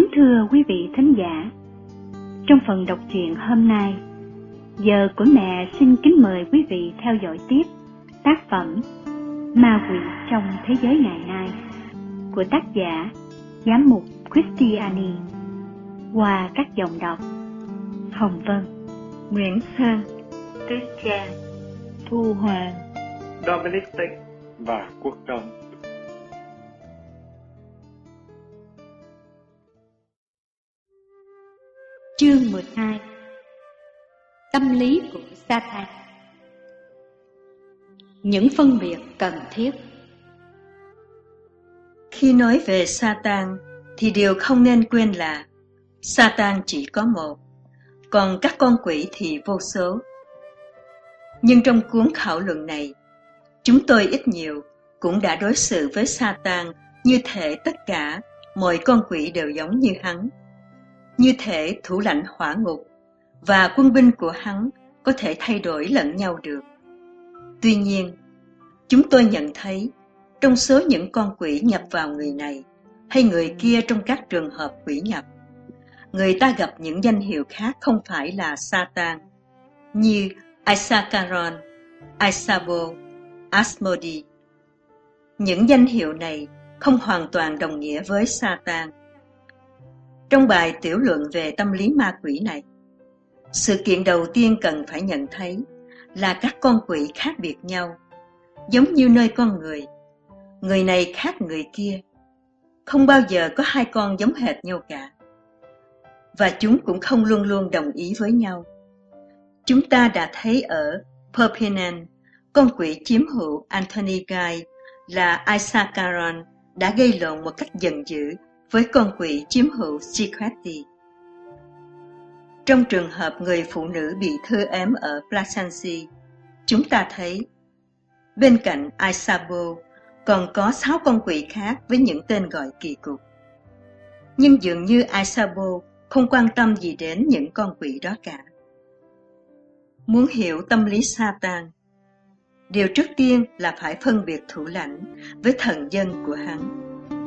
Kính thưa quý vị thính giả, trong phần đọc truyện hôm nay, giờ của mẹ xin kính mời quý vị theo dõi tiếp tác phẩm Ma Quỷ trong Thế Giới Ngày Nay của tác giả Giám mục Christiani qua các dòng đọc Hồng Vân, Nguyễn Sơn, Tuyết Trang, Thu Hoàng, Dominic Tịnh và Quốc Đông. Chương 12. Tâm lý của Satan. Những phân biệt cần thiết. Khi nói về Satan thì điều không nên quên là Satan chỉ có một, còn các con quỷ thì vô số. Nhưng trong cuốn khảo luận này, chúng tôi ít nhiều cũng đã đối xử với Satan như thể tất cả mọi con quỷ đều giống như hắn, như thể thủ lãnh hỏa ngục và quân binh của hắn có thể thay đổi lẫn nhau được. Tuy nhiên, chúng tôi nhận thấy trong số những con quỷ nhập vào người này hay người kia trong các trường hợp quỷ nhập, người ta gặp những danh hiệu khác không phải là Satan, như Isakaron, Isabo, Asmodi. Những danh hiệu này không hoàn toàn đồng nghĩa với Satan. Trong bài tiểu luận về tâm lý ma quỷ này, sự kiện đầu tiên cần phải nhận thấy là các con quỷ khác biệt nhau, giống như nơi con người này khác người kia. Không bao giờ có hai con giống hệt nhau cả. Và chúng cũng không luôn luôn đồng ý với nhau. Chúng ta đã thấy ở Perpignan, con quỷ chiếm hữu Anthony Guy là Isakaron đã gây lộn một cách giận dữ với con quỷ chiếm hữu Siquetti. Trong trường hợp người phụ nữ bị thư ếm ở Placency, chúng ta thấy bên cạnh Isabo còn có 6 con quỷ khác với những tên gọi kỳ cục. Nhưng dường như Isabo không quan tâm gì đến những con quỷ đó cả. Muốn hiểu tâm lý Satan, điều trước tiên là phải phân biệt thủ lãnh với thần dân của hắn.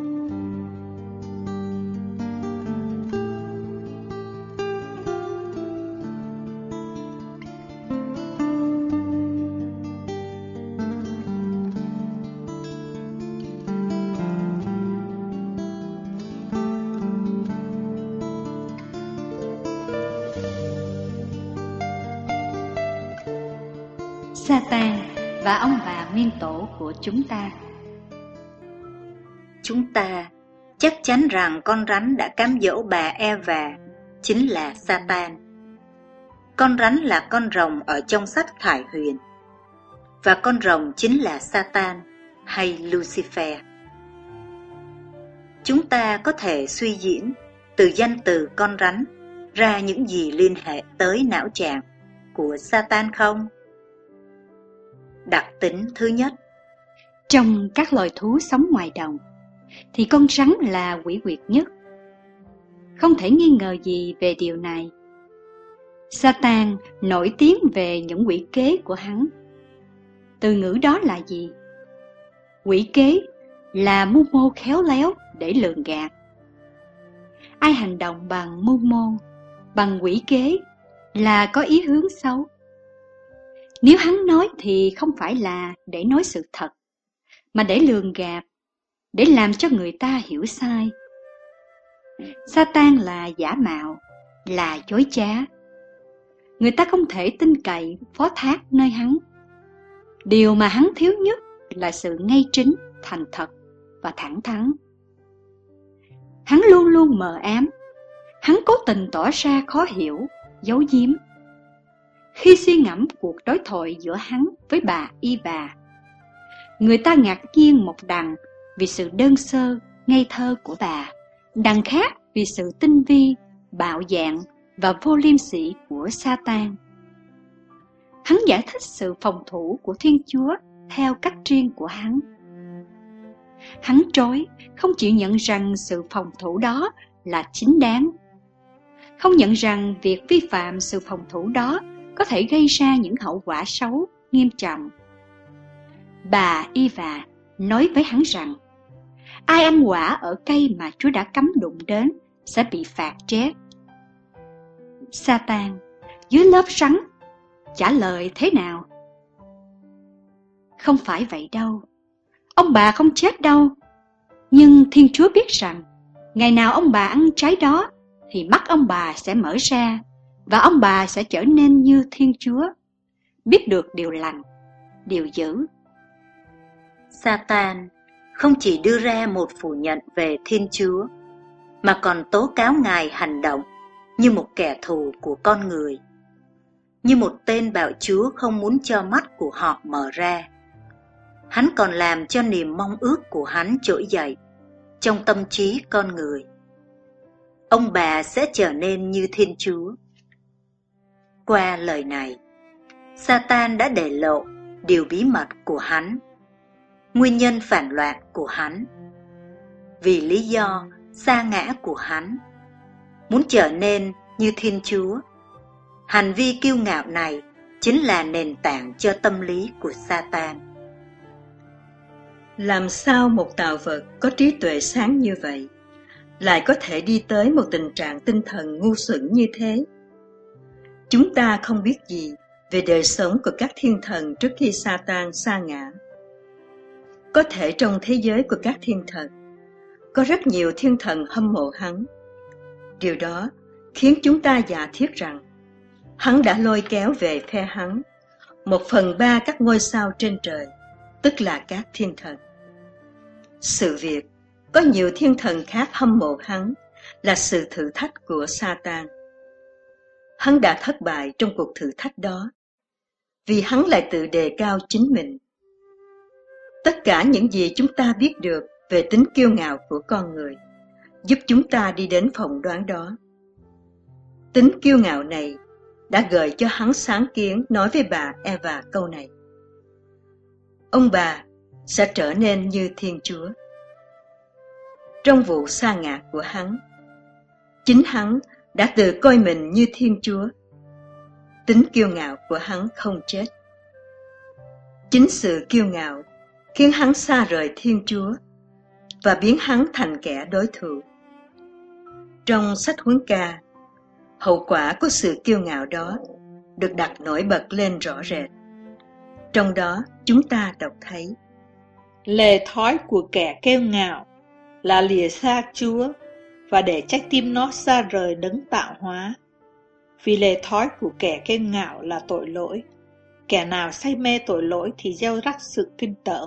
Satan và ông bà nguyên tổ của chúng ta. Chúng ta chắc chắn rằng con rắn đã cám dỗ bà Eva chính là Satan. Con rắn là con rồng ở trong sách Khải Huyền, và con rồng chính là Satan hay Lucifer. Chúng ta có thể suy diễn từ danh từ con rắn ra những gì liên hệ tới não trạng của Satan không? Đặc tính thứ nhất, trong các loài thú sống ngoài đồng thì con rắn là quỷ quyệt nhất. Không thể nghi ngờ gì về điều này. Satan nổi tiếng về những quỷ kế của hắn. Từ ngữ đó là gì? Quỷ kế là mưu mô khéo léo để lường gạt. Ai hành động bằng mưu mô, bằng quỷ kế là có ý hướng xấu. Nếu hắn nói thì không phải là để nói sự thật, mà để lường gạt, để làm cho người ta hiểu sai. Satan là giả mạo, là dối trá. Người ta không thể tin cậy, phó thác nơi hắn. Điều mà hắn thiếu nhất là sự ngay chính, thành thật và thẳng thắn. Hắn luôn luôn mờ ám. Hắn cố tình tỏ ra khó hiểu, giấu giếm. Khi suy ngẫm cuộc đối thoại giữa hắn với bà Eva, người ta ngạc nhiên một đằng vì sự đơn sơ, ngây thơ của bà, đằng khác vì sự tinh vi, bạo dạn và vô liêm sỉ của Satan. Hắn giải thích sự phòng thủ của Thiên Chúa theo cách riêng của hắn. Hắn trói, không chịu nhận rằng sự phòng thủ đó là chính đáng. Không nhận rằng việc vi phạm sự phòng thủ đó có thể gây ra những hậu quả xấu, nghiêm trọng. Bà Eva nói với hắn rằng ai ăn quả ở cây mà Chúa đã cấm đụng đến sẽ bị phạt chết. Satan dưới lớp rắn trả lời thế nào? Không phải vậy đâu, ông bà không chết đâu. Nhưng Thiên Chúa biết rằng ngày nào ông bà ăn trái đó thì mắt ông bà sẽ mở ra và ông bà sẽ trở nên như Thiên Chúa, biết được điều lành, điều dữ. Satan không chỉ đưa ra một phủ nhận về Thiên Chúa, mà còn tố cáo Ngài hành động như một kẻ thù của con người, như một tên bạo chúa không muốn cho mắt của họ mở ra. Hắn còn làm cho niềm mong ước của hắn trỗi dậy trong tâm trí con người. Ông bà sẽ trở nên như Thiên Chúa. Qua lời này, Satan đã để lộ điều bí mật của hắn, nguyên nhân phản loạn của hắn. Vì lý do sa ngã của hắn, muốn trở nên như Thiên Chúa, hành vi kiêu ngạo này chính là nền tảng cho tâm lý của Satan. Làm sao một tạo vật có trí tuệ sáng như vậy lại có thể đi tới một tình trạng tinh thần ngu xuẩn như thế? Chúng ta không biết gì về đời sống của các thiên thần trước khi Satan sa ngã. Có thể trong thế giới của các thiên thần có rất nhiều thiên thần hâm mộ hắn. Điều đó khiến chúng ta giả thiết rằng hắn đã lôi kéo về phe hắn 1/3 các ngôi sao trên trời, tức là các thiên thần. Sự việc có nhiều thiên thần khác hâm mộ hắn là sự thử thách của Satan. Hắn đã thất bại trong cuộc thử thách đó, vì hắn lại tự đề cao chính mình. Tất cả những gì chúng ta biết được về tính kiêu ngạo của con người giúp chúng ta đi đến phỏng đoán đó. Tính kiêu ngạo này đã gợi cho hắn sáng kiến nói với bà Eva câu này: ông bà sẽ trở nên như Thiên Chúa. Trong vụ sa ngã của hắn, chính hắn đã tự coi mình như Thiên Chúa. Tính kiêu ngạo của hắn không chết. Chính sự kiêu ngạo khiến hắn xa rời Thiên Chúa và biến hắn thành kẻ đối thủ. Trong sách Huấn Ca, hậu quả của sự kiêu ngạo đó được đặt nổi bật lên rõ rệt. Trong đó chúng ta đọc thấy: lề thói của kẻ kiêu ngạo là lìa xa Chúa và để trái tim nó xa rời đấng tạo hóa. Vì lề thói của kẻ kiêu ngạo là tội lỗi. Kẻ nào say mê tội lỗi thì gieo rắc sự kinh tởm.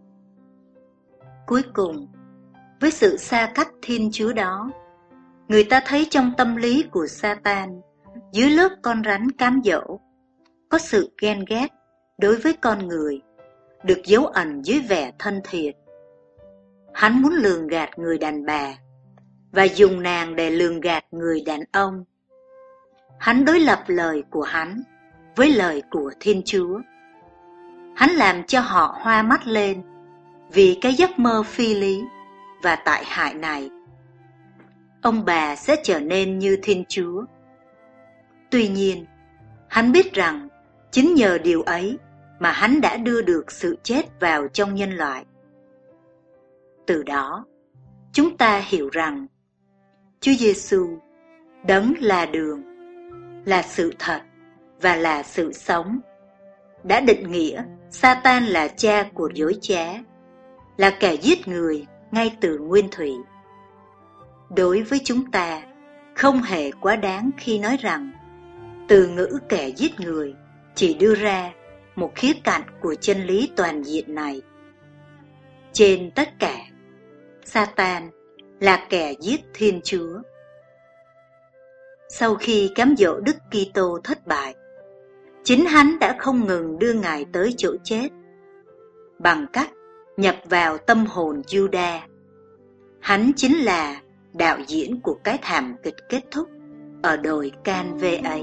Cuối cùng, với sự xa cách Thiên Chúa đó, người ta thấy trong tâm lý của Satan, dưới lớp con rắn cám dỗ, có sự ghen ghét đối với con người, được giấu ẩn dưới vẻ thân thiện. Hắn muốn lường gạt người đàn bà và dùng nàng để lường gạt người đàn ông. Hắn đối lập lời của hắn với lời của Thiên Chúa. Hắn làm cho họ hoa mắt lên vì cái giấc mơ phi lý và tại hại này. Ông bà sẽ trở nên như Thiên Chúa. Tuy nhiên, hắn biết rằng chính nhờ điều ấy mà hắn đã đưa được sự chết vào trong nhân loại. Từ đó, chúng ta hiểu rằng Chúa Giêsu, đấng là đường, là sự thật và là sự sống, đã định nghĩa Satan là cha của dối trá, là kẻ giết người ngay từ nguyên thủy. Đối với chúng ta, không hề quá đáng khi nói rằng từ ngữ kẻ giết người chỉ đưa ra một khía cạnh của chân lý toàn diện này. Trên tất cả, Satan là kẻ giết Thiên Chúa. Sau khi cám dỗ Đức Kitô thất bại, chính hắn đã không ngừng đưa Ngài tới chỗ chết bằng cách nhập vào tâm hồn Juda. Hắn chính là đạo diễn của cái thảm kịch kết thúc ở đồi Can Vê ấy.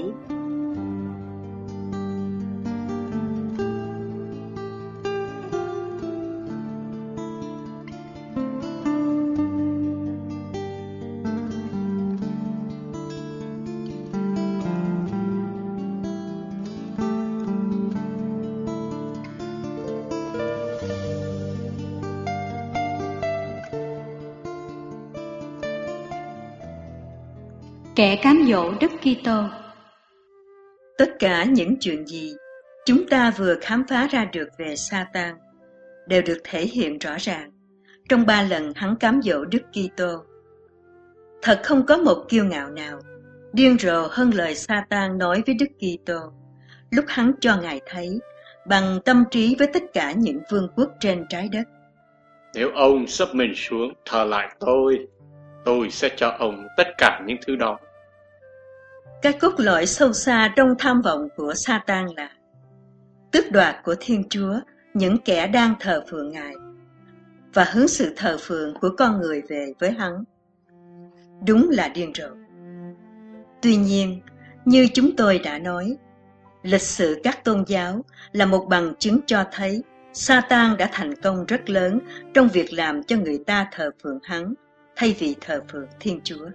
Kẻ cám dỗ Đức Kitô. Tất cả những chuyện gì chúng ta vừa khám phá ra được về Sa-tan đều được thể hiện rõ ràng trong 3 lần hắn cám dỗ Đức Kitô. Thật không có một kiêu ngạo nào điên rồ hơn lời Sa-tan nói với Đức Kitô lúc hắn cho Ngài thấy bằng tâm trí với tất cả những vương quốc trên trái đất. Nếu ông sắp mình xuống thờ lại tôi sẽ cho ông tất cả những thứ đó. Cái cốt lõi sâu xa trong tham vọng của Sa-tan là tước đoạt của Thiên Chúa những kẻ đang thờ phượng Ngài và hướng sự thờ phượng của con người về với hắn. Đúng là điên rồ. Tuy nhiên, như chúng tôi đã nói, lịch sử các tôn giáo là một bằng chứng cho thấy Sa-tan đã thành công rất lớn trong việc làm cho người ta thờ phượng hắn thay vì thờ phượng Thiên Chúa.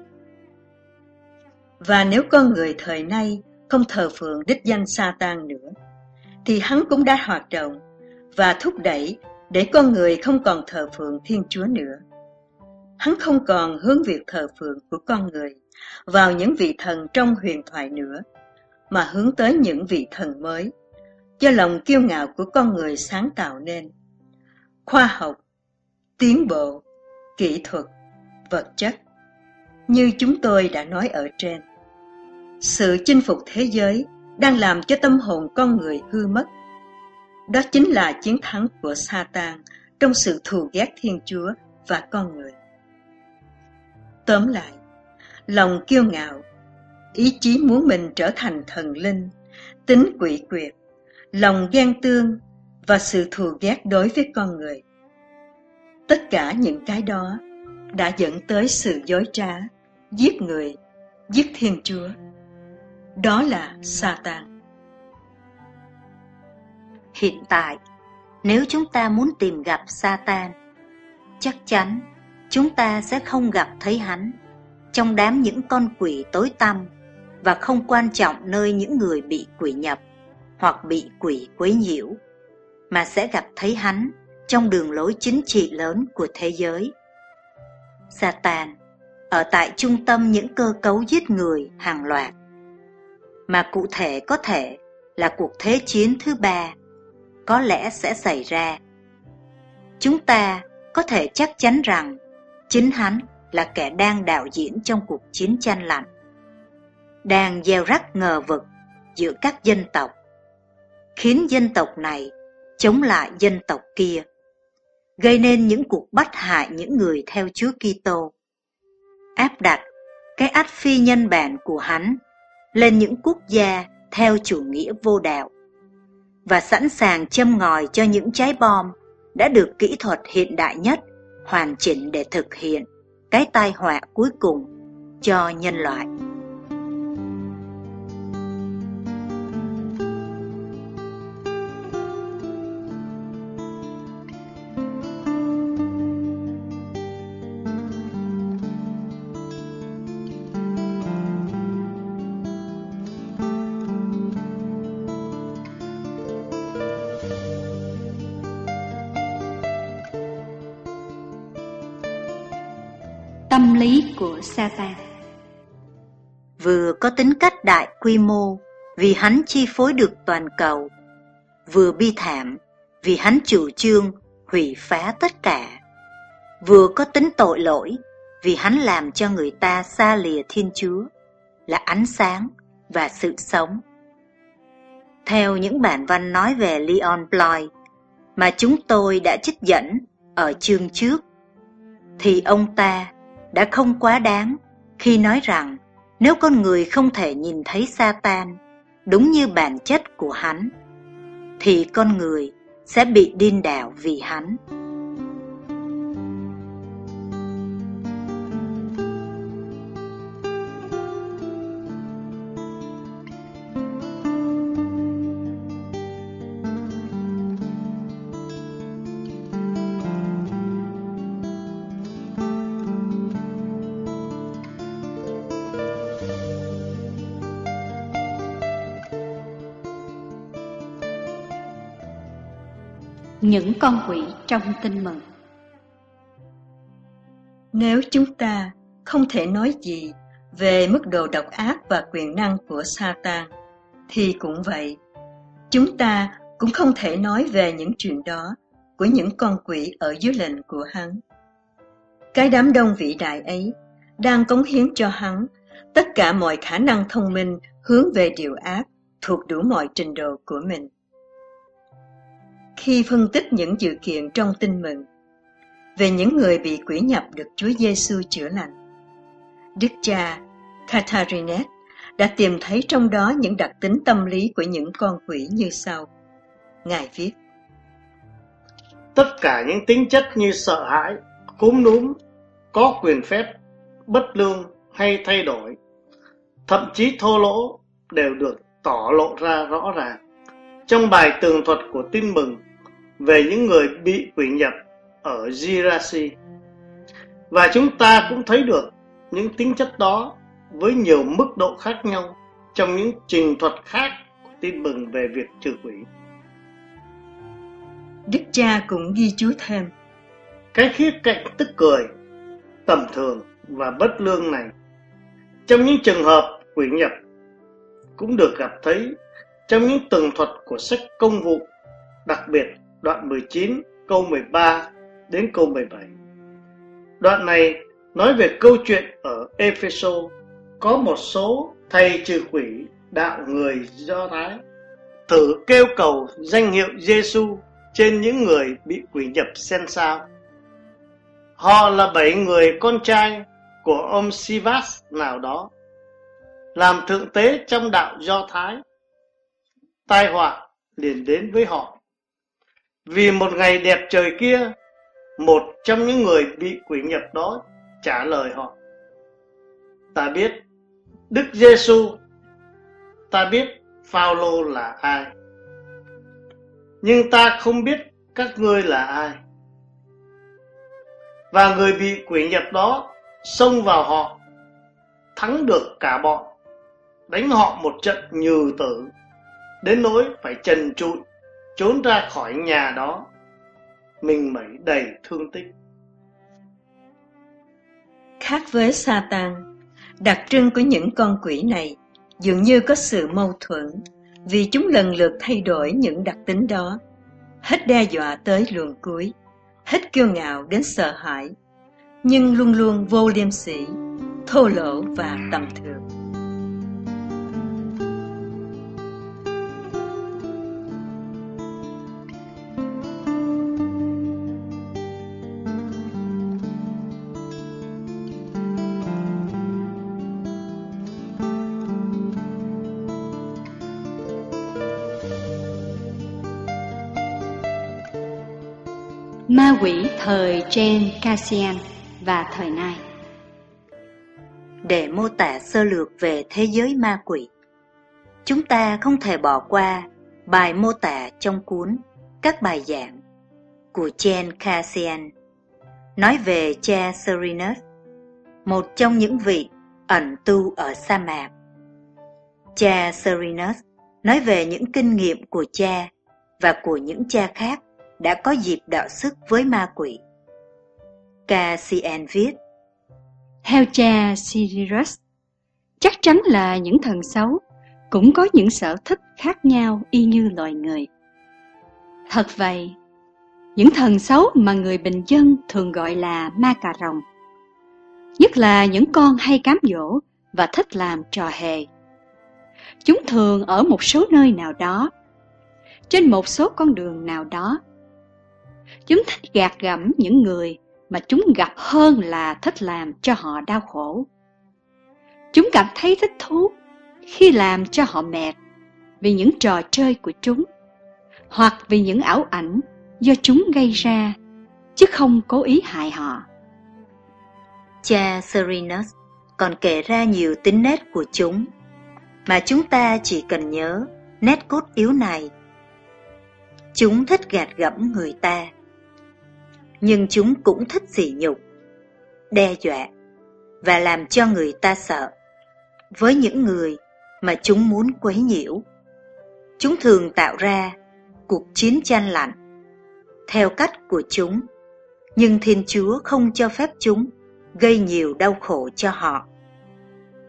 Và nếu con người thời nay không thờ phượng đích danh Sa-tan nữa, thì hắn cũng đã hoạt động và thúc đẩy để con người không còn thờ phượng Thiên Chúa nữa. Hắn không còn hướng việc thờ phượng của con người vào những vị thần trong huyền thoại nữa, mà hướng tới những vị thần mới do lòng kiêu ngạo của con người sáng tạo nên. Khoa học, tiến bộ, kỹ thuật, vật chất, như chúng tôi đã nói ở trên. Sự chinh phục thế giới đang làm cho tâm hồn con người hư mất. Đó chính là chiến thắng của Sa-tan trong sự thù ghét Thiên Chúa và con người. Tóm lại, lòng kiêu ngạo, ý chí muốn mình trở thành thần linh, tính quỷ quyệt, lòng ghen tương và sự thù ghét đối với con người. Tất cả những cái đó đã dẫn tới sự dối trá, giết người, giết Thiên Chúa. Đó là Sa-tan. Hiện tại, nếu chúng ta muốn tìm gặp Sa-tan, chắc chắn chúng ta sẽ không gặp thấy hắn trong đám những con quỷ tối tăm và không quan trọng nơi những người bị quỷ nhập hoặc bị quỷ quấy nhiễu, mà sẽ gặp thấy hắn trong đường lối chính trị lớn của thế giới. Sa-tan ở tại trung tâm những cơ cấu giết người hàng loạt, mà cụ thể có thể là cuộc thế chiến thứ 3 có lẽ sẽ xảy ra. Chúng ta có thể chắc chắn rằng chính hắn là kẻ đang đạo diễn trong cuộc chiến tranh lạnh, đang gieo rắc ngờ vực giữa các dân tộc, khiến dân tộc này chống lại dân tộc kia, gây nên những cuộc bắt hại những người theo Chúa Kitô, áp đặt cái ách phi nhân bản của hắn lên những quốc gia theo chủ nghĩa vô đạo, và sẵn sàng châm ngòi cho những trái bom đã được kỹ thuật hiện đại nhất hoàn chỉnh để thực hiện cái tai họa cuối cùng cho nhân loại. Tâm lý của Sa-tan. Vừa có tính cách đại quy mô vì hắn chi phối được toàn cầu, vừa bi thảm vì hắn chủ trương hủy phá tất cả, vừa có tính tội lỗi vì hắn làm cho người ta xa lìa Thiên Chúa là ánh sáng và sự sống. Theo những bản văn nói về Leon Bloy mà chúng tôi đã trích dẫn ở chương trước, thì ông ta đã không quá đáng khi nói rằng nếu con người không thể nhìn thấy Sa-tan đúng như bản chất của hắn, thì con người sẽ bị điên đảo vì hắn. Những con quỷ trong Tin Mừng. Nếu chúng ta không thể nói gì Về mức độ độc ác và quyền năng của Satan thì cũng vậy. Chúng ta cũng không thể nói về những chuyện đó của những con quỷ ở dưới lệnh của hắn. Cái đám đông vĩ đại ấy đang cống hiến cho hắn tất cả mọi khả năng thông minh hướng về điều ác thuộc đủ mọi trình độ của mình. Khi phân tích những dữ kiện trong Tin Mừng về những người bị quỷ nhập được Chúa Giêsu chữa lành, Đức cha Catharinus đã tìm thấy trong đó những đặc tính tâm lý của những con quỷ như sau. Ngài viết: tất cả những tính chất như sợ hãi, cúm núm, có quyền phép, bất lương hay thay đổi, thậm chí thô lỗ đều được tỏ lộ ra rõ ràng trong bài tường thuật của Tin Mừng về những người bị quỷ nhập ở Girasi. Và chúng ta cũng thấy được những tính chất đó với nhiều mức độ khác nhau trong những trình thuật khác của Tin Mừng về việc trừ quỷ. Đức cha cũng ghi chú thêm: cái khía cạnh tức cười, tầm thường và bất lương này trong những trường hợp quỷ nhập cũng được gặp thấy trong những tường thuật của sách Công vụ, đặc biệt đoạn 19 câu 13 đến câu 17. Đoạn này nói về câu chuyện ở Epheso có một số thầy trừ quỷ đạo người Do Thái thử kêu cầu danh hiệu Giêsu trên những người bị quỷ nhập xem sao. Họ là 7 người con trai của ông Sivas nào đó, làm thượng tế trong đạo Do Thái. Tai họa liền đến với họ. Vì một ngày đẹp trời kia, một trong những người bị quỷ nhập đó trả lời họ: ta biết Đức Giêsu, ta biết Phao-lô là ai, nhưng ta không biết các ngươi là ai. Và người bị quỷ nhập đó xông vào họ, thắng được cả bọn, đánh họ một trận nhừ tử, đến nỗi phải trần trụi trốn ra khỏi nhà đó, mình mẩy đầy thương tích. Khác với Satan, đặc trưng của những con quỷ này dường như có sự mâu thuẫn, vì chúng lần lượt thay đổi những đặc tính đó, hết đe dọa tới luồn cuối, hết kiêu ngạo đến sợ hãi, nhưng luôn luôn vô liêm sỉ, thô lỗ và tầm thường. Ma quỷ thời Chen Cassian và thời nay. Để mô tả sơ lược về thế giới ma quỷ, chúng ta không thể bỏ qua bài mô tả trong cuốn Các bài giảng của Chen Cassian, nói về cha Serenus, một trong những vị ẩn tu ở sa mạc. Cha Serenus nói về những kinh nghiệm của cha và của những cha khác đã có dịp đọ sức với ma quỷ. Cassian viết: theo cha Serenus, chắc chắn là những thần xấu cũng có những sở thích khác nhau y như loài người. Thật vậy, những thần xấu mà người bình dân thường gọi là ma cà rồng, nhất là những con hay cám dỗ và thích làm trò hề. Chúng thường ở một số nơi nào đó, trên một số con đường nào đó. Chúng thích gạt gẫm những người mà chúng gặp hơn là thích làm cho họ đau khổ. Chúng cảm thấy thích thú khi làm cho họ mệt vì những trò chơi của chúng, hoặc vì những ảo ảnh do chúng gây ra, chứ không cố ý hại họ. Cha Serenus còn kể ra nhiều tính nết của chúng, mà chúng ta chỉ cần nhớ nét cốt yếu này. Chúng thích gạt gẫm người ta, nhưng chúng cũng thích sỉ nhục, đe dọa và làm cho người ta sợ. Với những người mà chúng muốn quấy nhiễu, chúng thường tạo ra cuộc chiến tranh lạnh theo cách của chúng, nhưng Thiên Chúa không cho phép chúng gây nhiều đau khổ cho họ.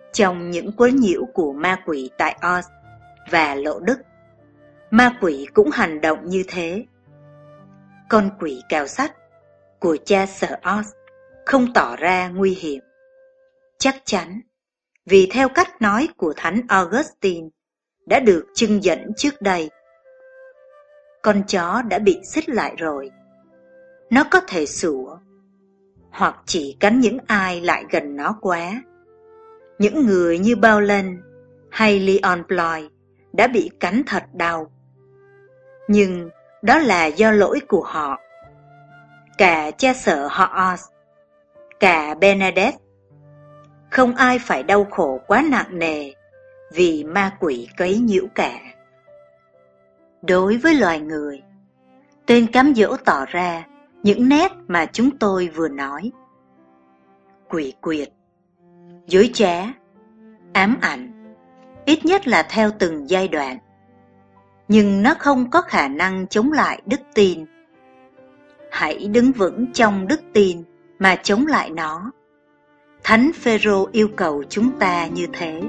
Trong những quấy nhiễu của ma quỷ tại Oz và Lộ Đức, ma quỷ cũng hành động như thế. Con quỷ cào sắt của cha Sở Oz không tỏ ra nguy hiểm. Chắc chắn, vì theo cách nói của Thánh Augustine đã được trưng dẫn trước đây, con chó đã bị xích lại rồi. Nó có thể sủa, hoặc chỉ cắn những ai lại gần nó quá. Những người như Bowlen hay Leon Bloy đã bị cắn thật đau. Nhưng đó là do lỗi của họ. Cả cha Sở họ Oz, cả Bernadette, không ai phải đau khổ quá nặng nề vì ma quỷ quấy nhiễu cả. Đối với loài người, tên cám dỗ tỏ ra những nét mà chúng tôi vừa nói. Quỷ quyệt, dối trá, ám ảnh, ít nhất là theo từng giai đoạn. Nhưng nó không có khả năng chống lại đức tin. Hãy đứng vững trong đức tin mà chống lại nó. Thánh Phêrô yêu cầu chúng ta như thế.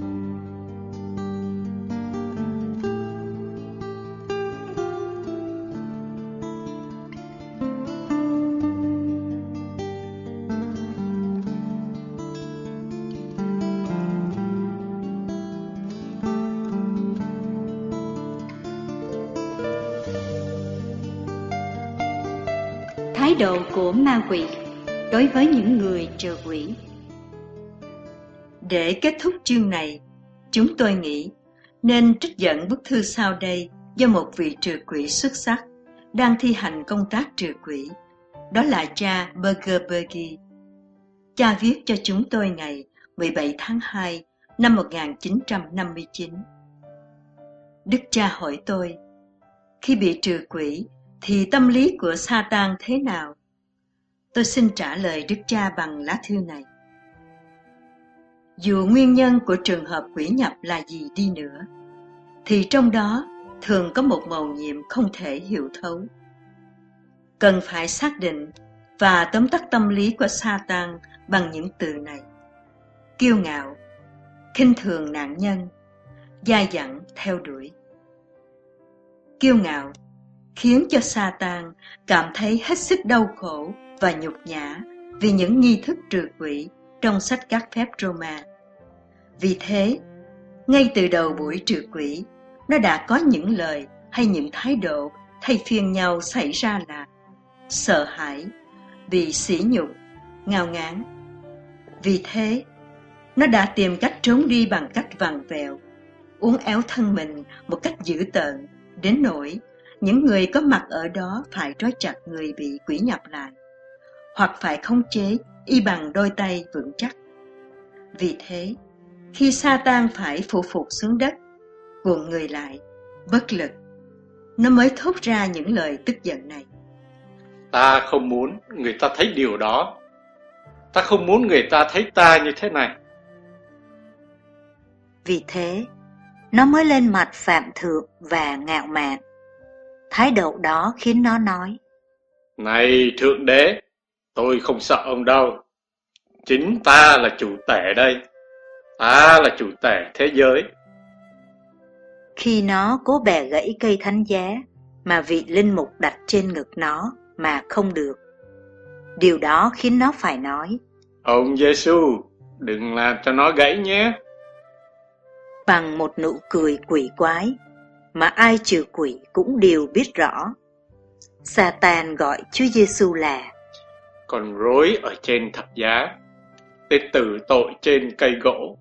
Thái độ của ma quỷ đối với những người trừ quỷ. Để kết thúc chương này, chúng tôi nghĩ nên trích dẫn bức thư sau đây do một vị trừ quỷ xuất sắc đang thi hành công tác trừ quỷ, đó là cha Burgerbergy. Cha viết cho chúng tôi ngày 17 tháng 2 năm 1959. Đức cha hỏi tôi, khi bị trừ quỷ thì tâm lý của Satan thế nào? Tôi xin trả lời Đức cha bằng lá thư này. Dù nguyên nhân của trường hợp quỷ nhập là gì đi nữa, thì trong đó thường có một mầu nhiệm không thể hiểu thấu. Cần phải xác định và tóm tắt tâm lý của Satan bằng những từ này: kiêu ngạo, khinh thường nạn nhân, dai dẳng theo đuổi. Kiêu ngạo khiến cho Satan cảm thấy hết sức đau khổ và nhục nhã vì những nghi thức trừ quỷ trong sách các phép Roma. Vì thế, ngay từ đầu buổi trừ quỷ, nó đã có những lời hay những thái độ thay phiên nhau xảy ra là sợ hãi, bị sỉ nhục, ngao ngán. Vì thế, nó đã tìm cách trốn đi bằng cách vặn vẹo, uốn éo thân mình một cách dữ tợn, đến nỗi những người có mặt ở đó phải trói chặt người bị quỷ nhập lại, hoặc phải khống chế y bằng đôi tay vững chắc. Vì thế, khi Satan phải phụ phục xuống đất, cuộn người lại, bất lực, nó mới thốt ra những lời tức giận này: Ta không muốn người ta thấy điều đó. Ta không muốn người ta thấy ta như thế này. Vì thế, nó mới lên mặt phạm thượng và ngạo mạn. Thái độ đó khiến nó nói: Này Thượng Đế, tôi không sợ ông đâu. Chính ta là chủ tể đây. Ta là chủ tể thế giới. Khi nó cố bẻ gãy cây thánh giá mà vị linh mục đặt trên ngực nó mà không được, điều đó khiến nó phải nói: Ông Giêsu, đừng làm cho nó gãy nhé. Bằng một nụ cười quỷ quái mà ai trừ quỷ cũng đều biết rõ. Satan gọi Chúa Giêsu là Con rối ở trên thập giá, tên tử tội trên cây gỗ.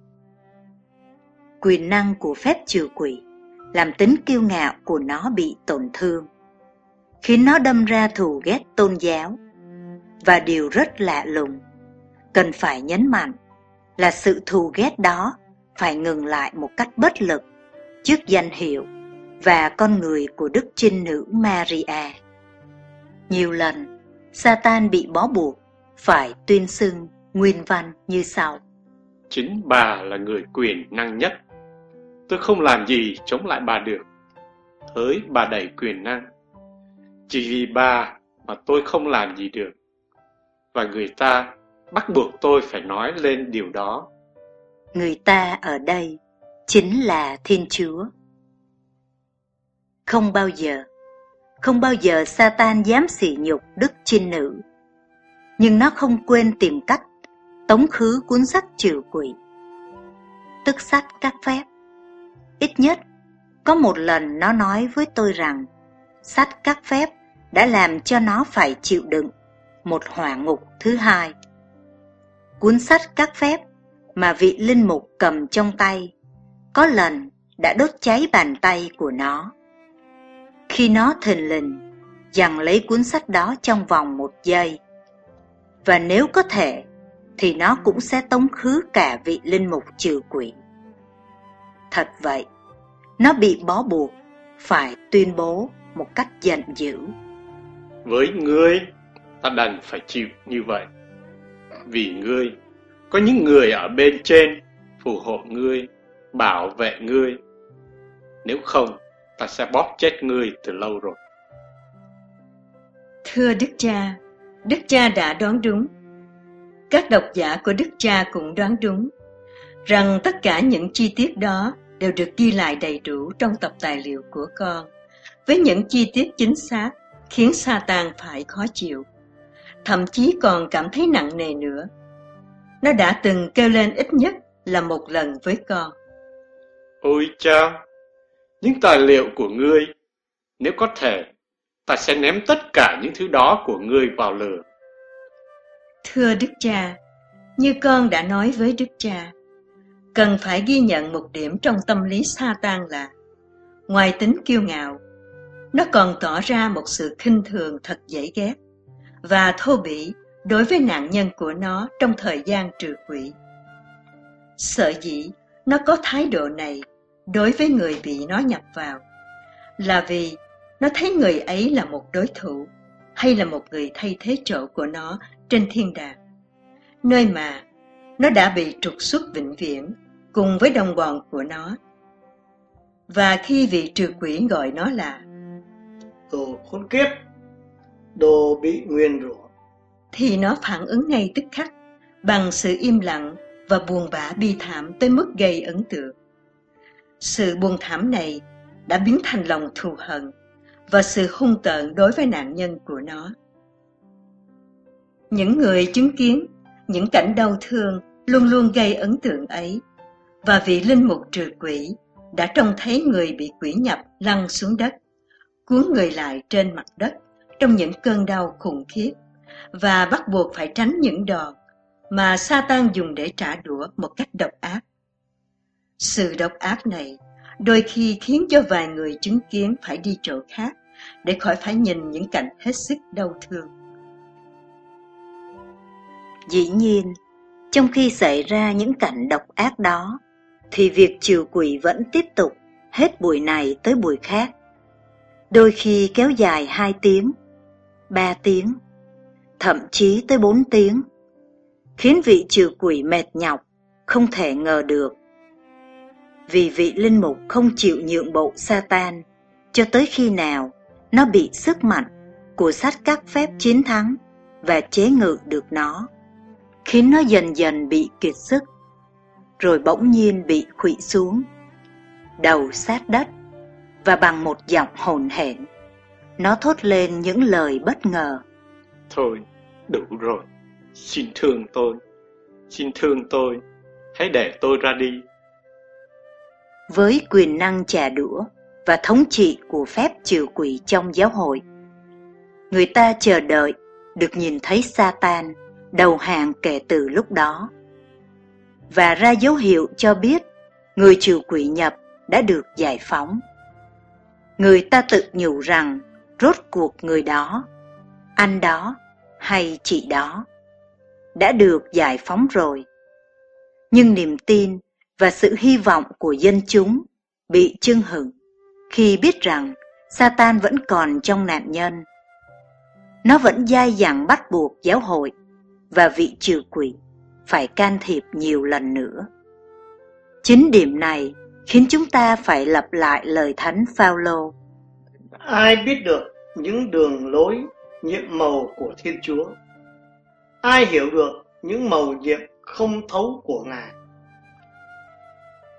quyền năng của phép trừ quỷ làm tính kiêu ngạo của nó bị tổn thương, khiến nó đâm ra thù ghét tôn giáo. Và điều rất lạ lùng, cần phải nhấn mạnh là sự thù ghét đó phải ngừng lại một cách bất lực trước danh hiệu và con người của Đức Trinh Nữ Maria. Nhiều lần, Satan bị bó buộc phải tuyên xưng nguyên văn như sau: Chính bà là người quyền năng nhất. Tôi không làm gì chống lại bà được. Hỡi bà đầy quyền năng. Chỉ vì bà mà tôi không làm gì được. Và người ta bắt buộc tôi phải nói lên điều đó. Người ta ở đây chính là Thiên Chúa. Không bao giờ Satan dám sỉ nhục Đức Trinh Nữ, nhưng nó không quên tìm cách tống khứ cuốn sách trừ quỷ, tức sách các phép. Ít nhất có một lần nó nói với tôi rằng sách các phép đã làm cho nó phải chịu đựng một hỏa ngục thứ hai. Cuốn sách các phép mà vị linh mục cầm trong tay có lần đã đốt cháy bàn tay của nó, khi nó thình lình giằng lấy cuốn sách đó trong vòng 1 giây. Và nếu có thể thì nó cũng sẽ tống khứ cả vị linh mục trừ quỷ. Thật vậy, nó bị bó buộc phải tuyên bố một cách giận dữ: Với ngươi, ta đành phải chịu như vậy. Vì ngươi, có những người ở bên trên phù hộ ngươi, bảo vệ ngươi. Nếu không, ta sẽ bóp chết ngươi từ lâu rồi. Thưa Đức Cha đã đoán đúng. Các độc giả của Đức Cha cũng đoán đúng rằng tất cả những chi tiết đó đều được ghi lại đầy đủ trong tập tài liệu của con, với những chi tiết chính xác khiến Satan phải khó chịu, thậm chí còn cảm thấy nặng nề nữa. Nó đã từng kêu lên ít nhất là 1 lần với con: Ôi cha, những tài liệu của ngươi, nếu có thể, ta sẽ ném tất cả những thứ đó của ngươi vào lửa. Thưa Đức Cha, như con đã nói với Đức Cha, cần phải ghi nhận một điểm trong tâm lý Satan là, ngoài tính kiêu ngạo, nó còn tỏ ra một sự khinh thường thật dễ ghét và thô bỉ đối với nạn nhân của nó trong thời gian trừ quỷ. Sở dĩ nó có thái độ này đối với người bị nó nhập vào là vì nó thấy người ấy là một đối thủ hay là một người thay thế chỗ của nó trên thiên đàng, nơi mà nó đã bị trục xuất vĩnh viễn cùng với đồng bọn của nó. Và khi vị trừ quỷ gọi nó là đồ khốn kiếp, đồ bị nguyền rủa, thì nó phản ứng ngay tức khắc bằng sự im lặng và buồn bã bi thảm tới mức gây ấn tượng. Sự buồn thảm này đã biến thành lòng thù hận và sự hung tợn đối với nạn nhân của nó. Những người chứng kiến những cảnh đau thương luôn luôn gây ấn tượng ấy, và vị linh mục trừ quỷ đã trông thấy người bị quỷ nhập lăn xuống đất, cuốn người lại trên mặt đất trong những cơn đau khủng khiếp, và bắt buộc phải tránh những đòn mà Satan dùng để trả đũa một cách độc ác. Sự độc ác này đôi khi khiến cho vài người chứng kiến phải đi chỗ khác để khỏi phải nhìn những cảnh hết sức đau thương. Dĩ nhiên, trong khi xảy ra những cảnh độc ác đó, thì việc trừ quỷ vẫn tiếp tục hết buổi này tới buổi khác, đôi khi kéo dài 2 tiếng, 3 tiếng, thậm chí tới 4 tiếng, khiến vị trừ quỷ mệt nhọc không thể ngờ được. Vì vị linh mục không chịu nhượng bộ Satan cho tới khi nào nó bị sức mạnh của sách các phép chiến thắng và chế ngự được nó, khiến nó dần dần bị kiệt sức, rồi bỗng nhiên bị khuỵu xuống, đầu sát đất, và bằng một giọng hồn hển, nó thốt lên những lời bất ngờ: Thôi, đủ rồi, xin thương tôi, hãy để tôi ra đi. Với quyền năng trả đũa và thống trị của phép trừ quỷ trong giáo hội, người ta chờ đợi được nhìn thấy Satan đầu hàng kể từ lúc đó, và ra dấu hiệu cho biết người trừ quỷ nhập đã được giải phóng. Người ta tự nhủ rằng rốt cuộc người đó, anh đó hay chị đó đã được giải phóng rồi. Nhưng niềm tin và sự hy vọng của dân chúng bị chưng hửng khi biết rằng Satan vẫn còn trong nạn nhân. Nó vẫn dai dẳng bắt buộc giáo hội và vị trừ quỷ phải can thiệp nhiều lần nữa. Chính điểm này khiến chúng ta phải lặp lại lời Thánh Phao-lô: ai biết được những đường lối nhiệm màu của Thiên Chúa? Ai hiểu được những mầu nhiệm không thấu của Ngài?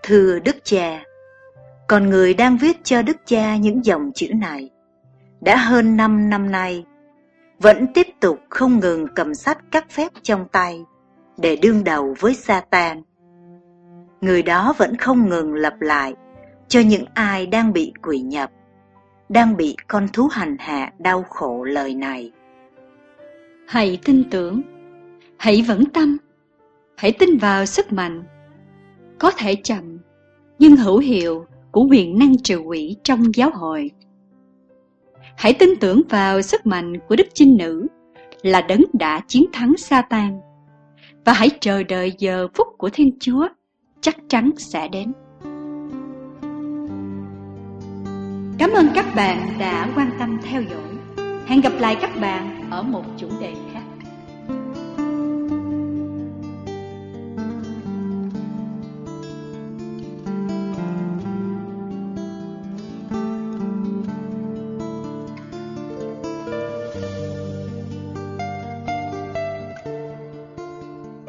Thưa Đức Cha, con người đang viết cho Đức Cha những dòng chữ này đã hơn 5 năm nay, vẫn tiếp tục không ngừng cầm sách các phép trong tay để đương đầu với Satan. Người đó vẫn không ngừng lặp lại cho những ai đang bị quỷ nhập, đang bị con thú hành hạ đau khổ lời này: Hãy tin tưởng, hãy vững tâm, hãy tin vào sức mạnh, có thể chậm nhưng hữu hiệu của quyền năng trừ quỷ trong giáo hội. Hãy tin tưởng vào sức mạnh của Đức Chinh Nữ là đấng đã chiến thắng Satan, và hãy chờ đợi giờ phút của Thiên Chúa chắc chắn sẽ đến. Cảm ơn các bạn đã quan tâm theo dõi. Hẹn gặp lại các bạn ở một chủ đề